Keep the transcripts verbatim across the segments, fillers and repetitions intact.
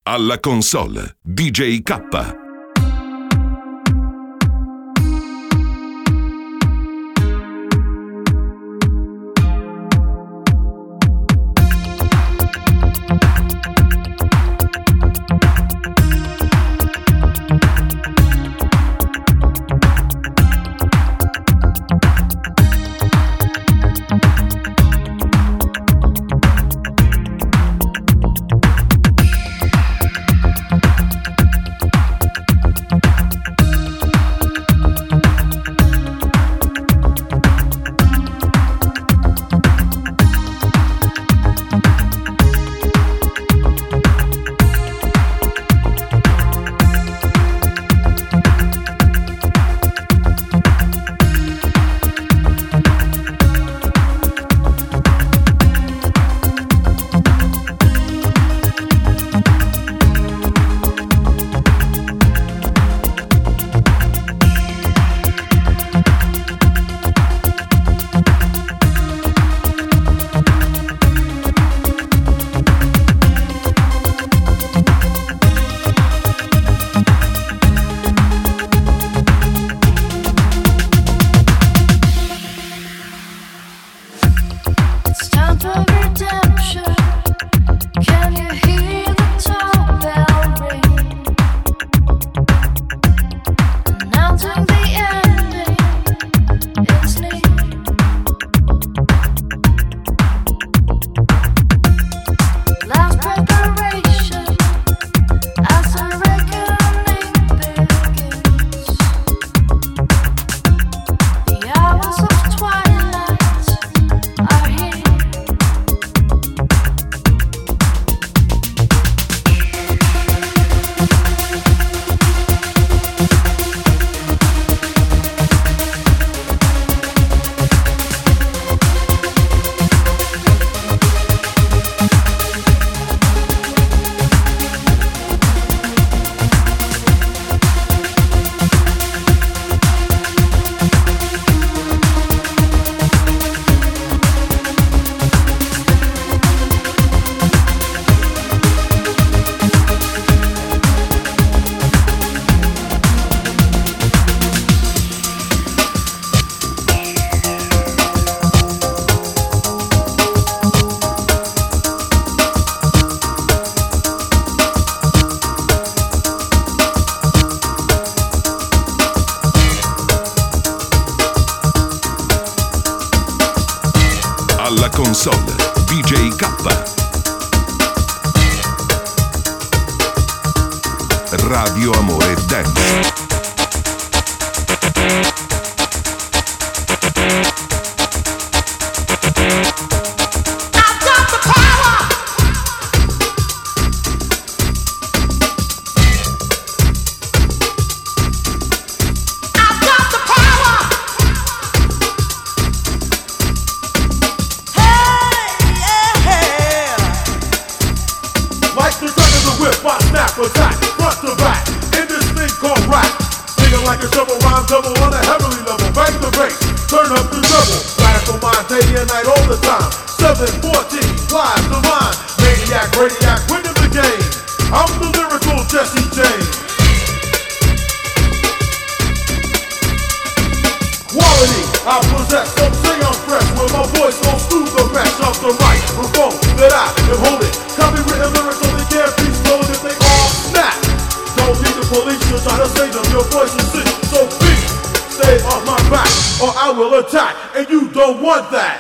Alla console D J K. Alla console D J K. Radio Amore Dance. Attack, front to back, in this thing called rap. Singing like a shovel, rhyme double on a heavenly level. Bang the bass, turn up the double. Radical mind, day and night, all the time. seven fourteen, live divine. Maniac, radiac, winning the game. I'm the lyrical Jesse James. Quality, I possess, don't say I'm fresh. When my voice goes through the mesh of the microphone that I am holding. Copywritten lyrics only can't be slowed if they all snap. Don't need the police to try to save them. Your voice is sick, so please stay off my back, or I will attack, and you don't want that.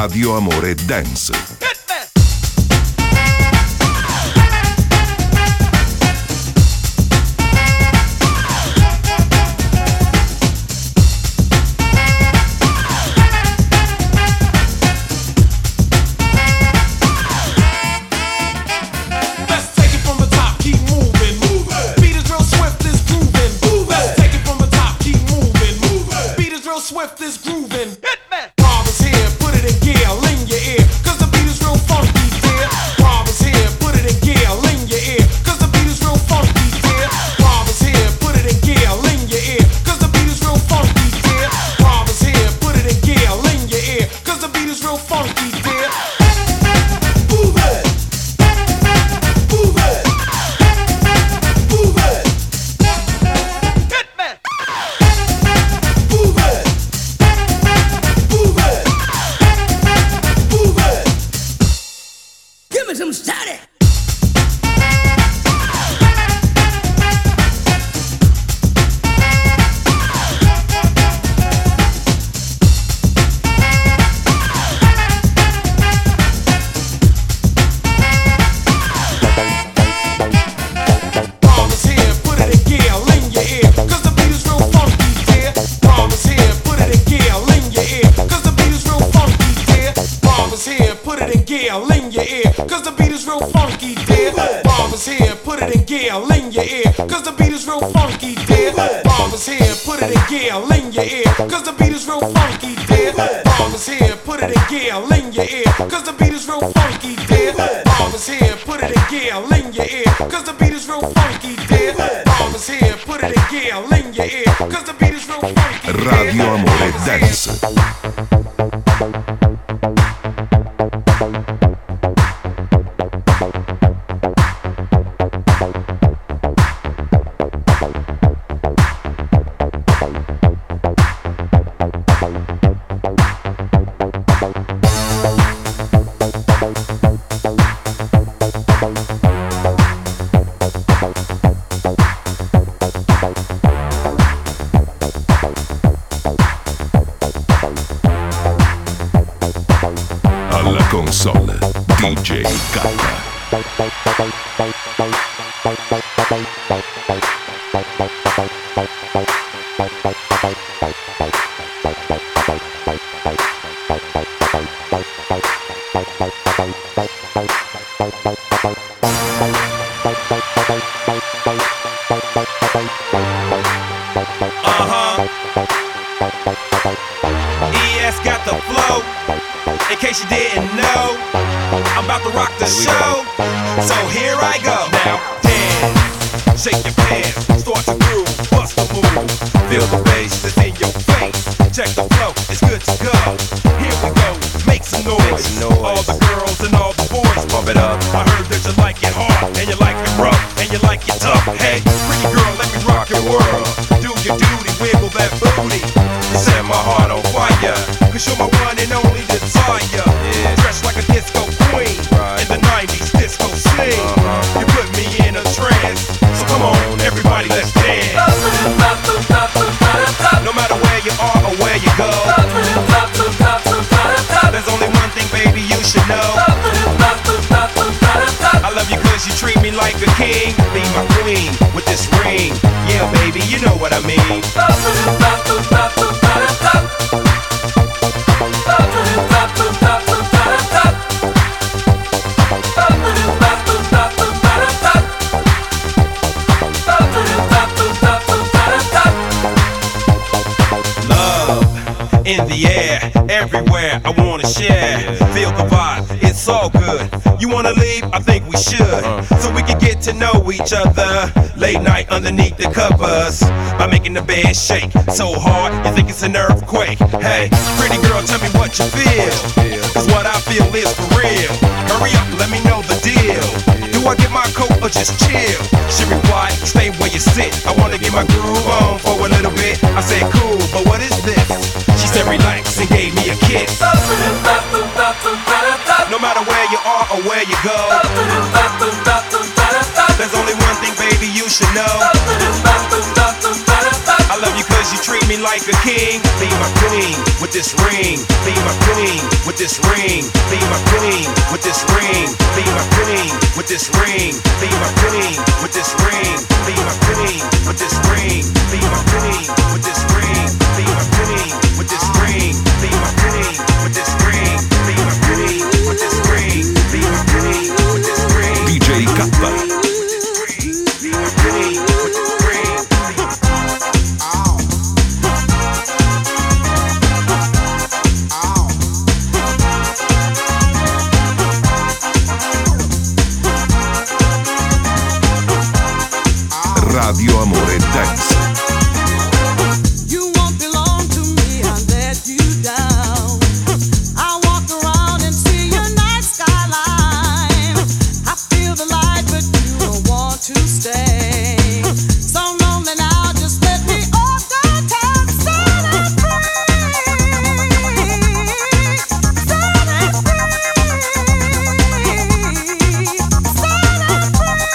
Radio Amore Dance. Swift is grooving. Rob is here, put it in gear, ling your ear, cause the beat is real funky, dear. Rob is here, put it in gear, ling your ear, cause the beat is real funky, dear. Rob is here, put it in gear, ling your ear, cause the beat is real funky, dear. Rob is here, put it in gear, ling your ear, cause the beat is real funky, dear. Move it, move it, move it. Hit me. Move it. Give me some static. Rob is here, put it in gear, ling your ear, cause the beat is real funky, dear. Rob is here, put it in gear, ling your ear, cause the beat is real funky, dear. Rob is here, put it in gear, ling your ear, cause the beat is real funky, dear. Rob is here, put it in gear, ling your ear, cause the beat is real funky, dear. Rob is here, put it in gear, ling your ear, cause the beat is real funky, dear. Rob is here, put it in gear, ling your ear, cause the beat is real funky, dear. Rob is here, put it in gear, ling your ear, cause the beat is real funky, dear. Rob is here, put it in gear, ling your ear, cause the beat is real funky, dear. Radio Amore Dance. Alla console D J Kappa. E S got the flow. In case you didn't know, I'm about to rock the show. So here I go. Now dance, shake your pants, start to groove, bust the move. Feel the bass that's in your face. Check the flow, it's good to go. Here we go, make some noise. All the girls and all the boys, pump it up. I heard that you like it hard, and you like it rough, and you like it tough. Hey, pretty girl, let me rock your world. Do your duty, wiggle that booty. You set my heart on fire, cause you're my one and only desire. Yeah. Dressed like a disco queen, right. In the nineties disco scene. Uh-huh. You put me in a trance, so come on, everybody, let's dance. No matter where you are or where you go, there's only one thing, baby, you should know. I love you cause you treat me like a king. Be my queen with this ring. Yeah, baby, you know what I mean. Love in the air, everywhere I wanna share. Feel the vibe, it's all good. You wanna leave? I think we should, so we can get to know each other. Late night underneath the covers, by making the bed shake so hard you think it's an earthquake. Hey, pretty girl, tell me what you feel, cause what I feel is for real. Hurry up, let me know the deal. Do I get my coat or just chill? She replied, stay where you sit. I wanna get my groove on for a little bit. I said cool, but what is this? She said relax and gave me a kiss. No matter where you are or where you go, there's only one thing, baby, you should know. I love you cause you treat me like a king. Be my queen with this ring, be my queen, with this ring, be my queen, with this ring, be my queen, with this ring, be my queen, with this ring, be my queen, with this ring, be my queen, with this ring, be my queen, with this ring, be my queen, with this ring, be my queen, with this ring, be my queen, with this ring, D J Kappa. be my queen, with this ring, be my Radio Amore Dance. You won't belong to me, I let you down. I walk around and see your night skyline. I feel the light, but you don't want to stay. So lonely now, just let me all go down. Set it free. Set it free. Set it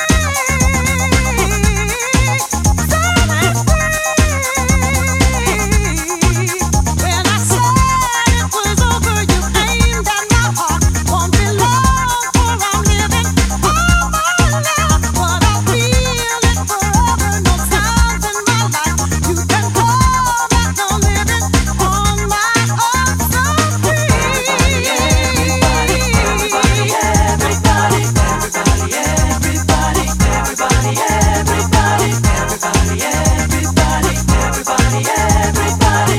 When I said it was over, you aimed at my heart. Won't be long for I'm living all my life, but I'll feel it forever. No times in my life you can call that no living on my own. So free. Everybody, everybody, everybody, everybody, everybody, everybody, everybody, everybody, everybody, everybody, everybody, everybody,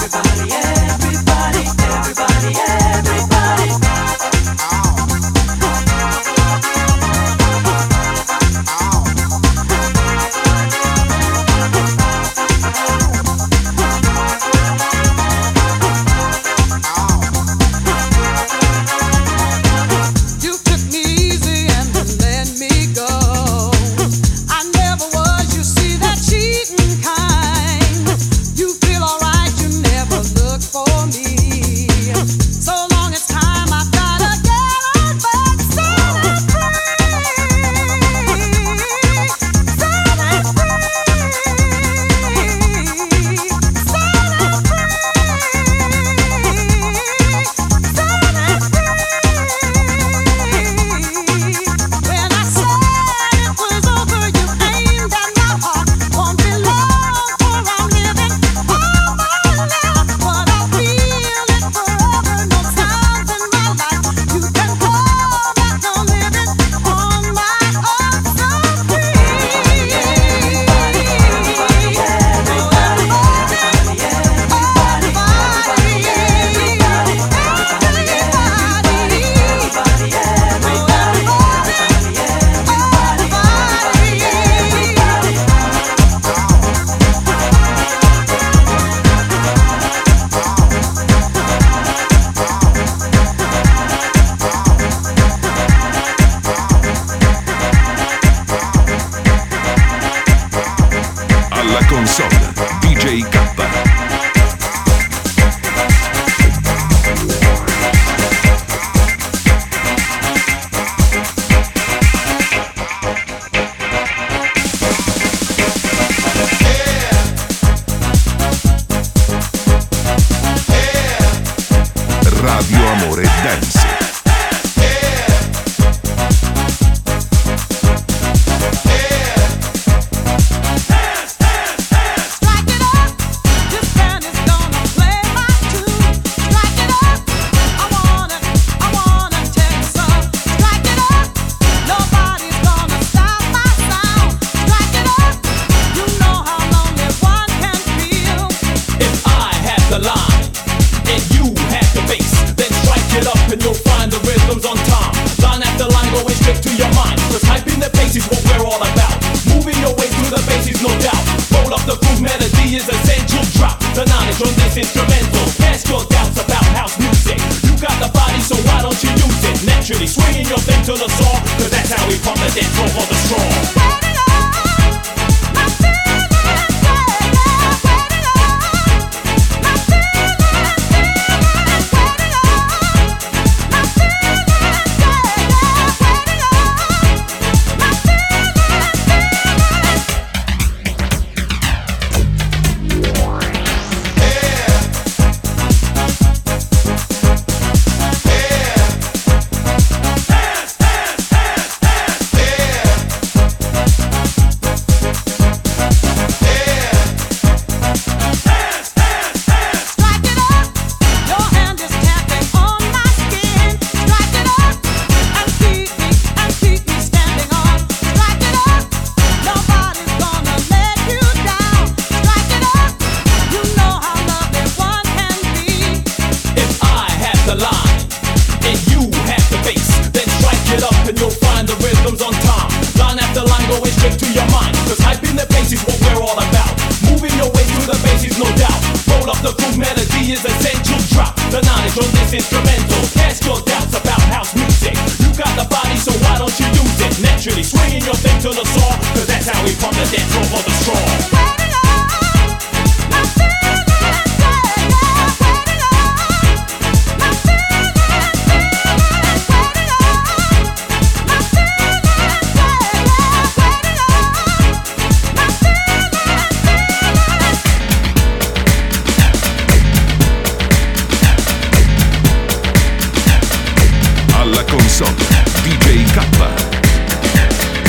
everybody, everybody, everybody. You took me easy and then let me go. I never was, you see, that cheating kind. You feel alright, you never look for me. So long it's time, I gotta get on back. Set it free. Set it free. Set it When I said it was over, you aimed at my heart. Won't be long for I'm living all my life, but I'll feel it forever. No times in my life you can call that no living on my own. So free. Everybody, everybody, everybody, Alla console D J Kappa. Radio Amore Dance. Strike it up, this band is gonna play my tune. Strike it up, I wanna, I wanna take you so. Strike it up, nobody's gonna stop my sound. Strike it up, you know how lonely one can feel. If I had the line and you had the bass, then strike it up and you'll find the rhythms on time. Line after line going straight to your mind. Cause hyping the bass is what we're all about. Moving your way through the bass is no doubt. Roll up the groove, melody is essential. Drop the knowledge on this instrumental. Cast your doubts about house music. You got the body, so why don't you use it? Naturally swinging your thing to the song. Cause that's how we pump the dance floor for the strong. Set it up, I feel it, yeah, yeah. Set it up, I feel it, feel it. Set it up, I feel it, yeah, yeah. Set it up, I feel it, feel it. the groove melody is essential. Drop the knowledge on this instrumental. Cast your doubts about house music. You got the body, so why don't you use it? Naturally, swinging your thing to the song, cause that's how we pump the dance floor for the strong. Alla console D J K.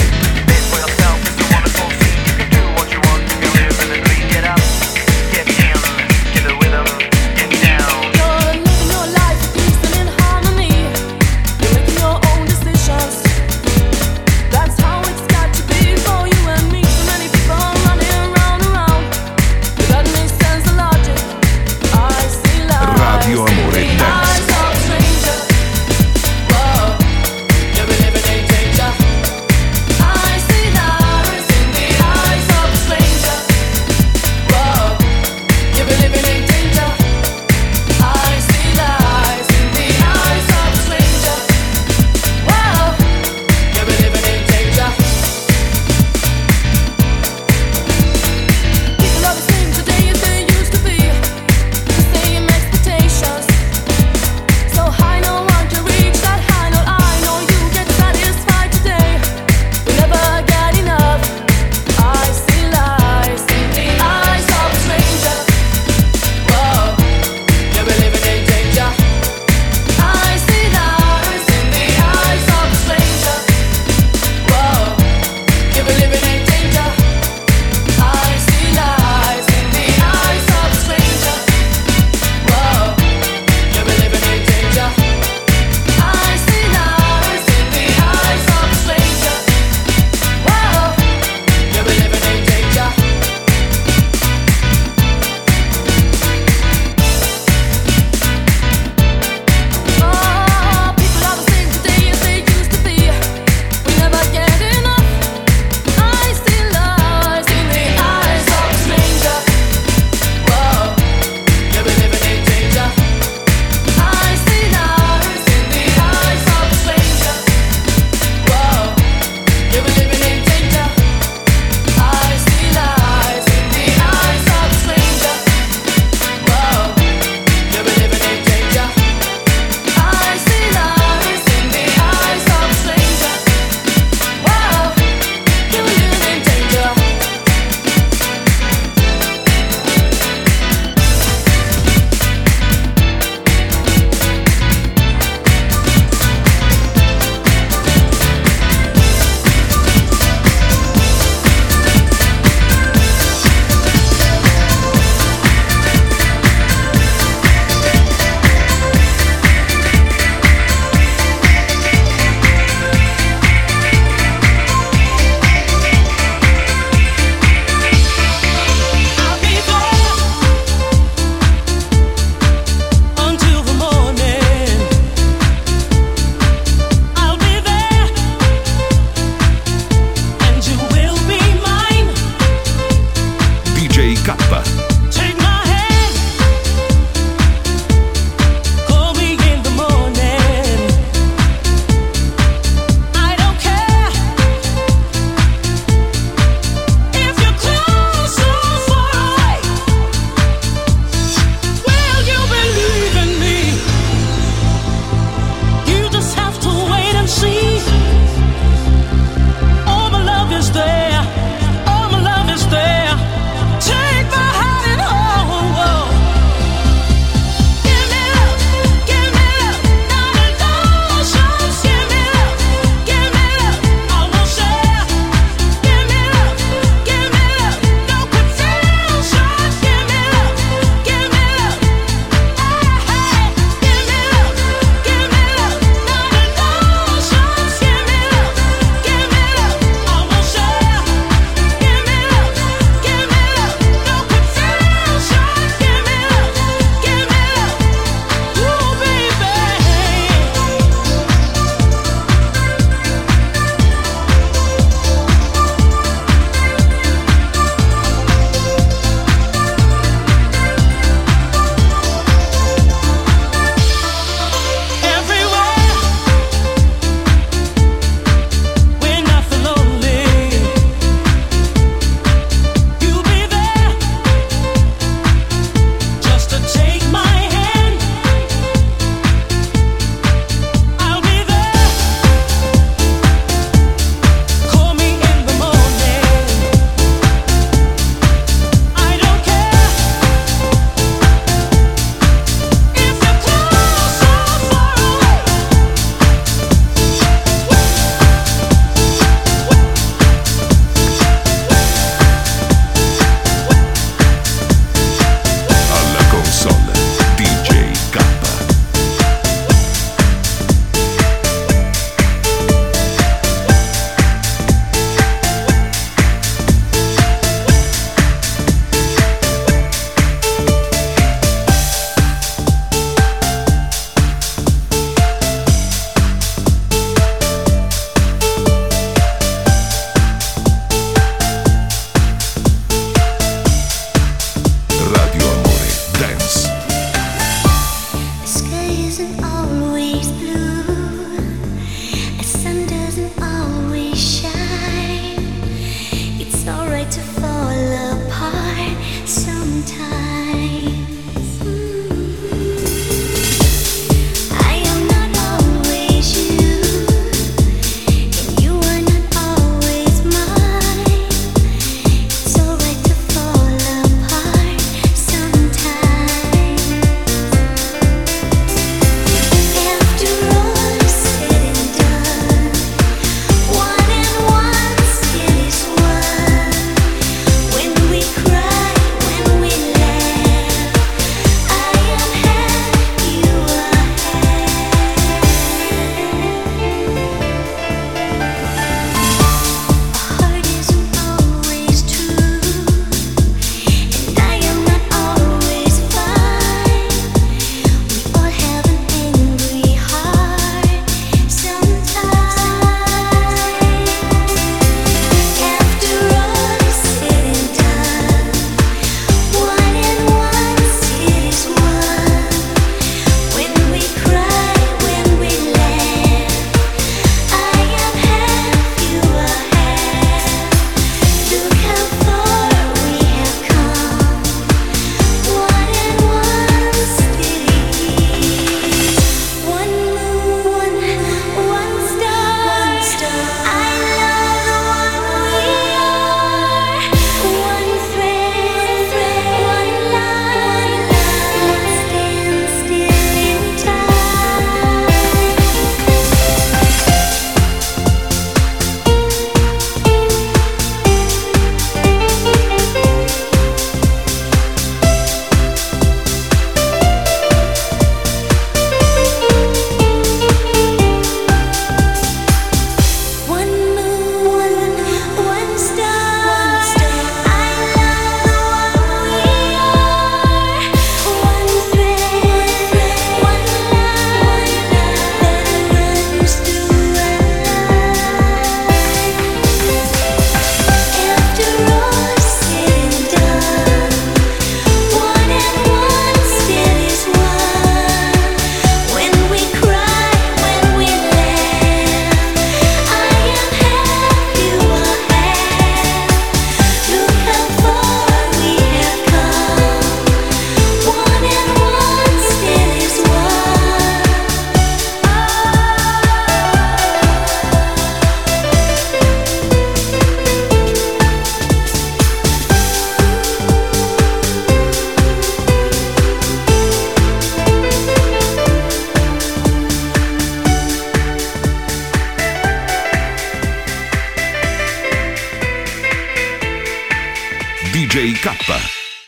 K.